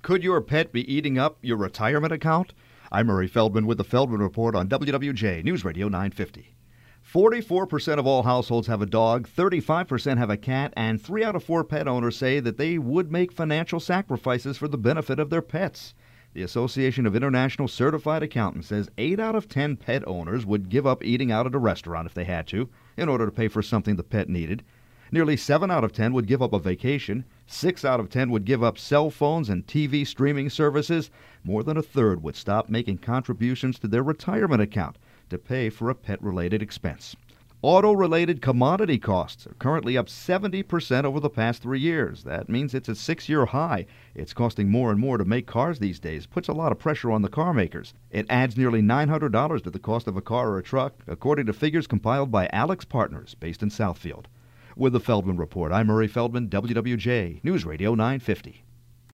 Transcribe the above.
Could your pet be eating up your retirement account? I'm Murray Feldman with the Feldman Report on WWJ News Radio 950. 44% of all households have a dog, 35% have a cat, and 3 out of 4 pet owners say that they would make financial sacrifices for the benefit of their pets. The Association of International Certified Accountants says 8 out of 10 pet owners would give up eating out at a restaurant if they had to, in order to pay for something the pet needed. Nearly 7 out of 10 would give up a vacation. 6 out of 10 would give up cell phones and TV streaming services. More than a third would stop making contributions to their retirement account to pay for a pet-related expense. Auto-related commodity costs are currently up 70% over the past 3 years. That means it's a 6-year high. It's costing more and more to make cars these days. Puts a lot of pressure on the car makers. It adds nearly $900 to the cost of a car or a truck, according to figures compiled by Alex Partners, based in Southfield. With the Feldman Report, I'm Murray Feldman, WWJ News Radio 950.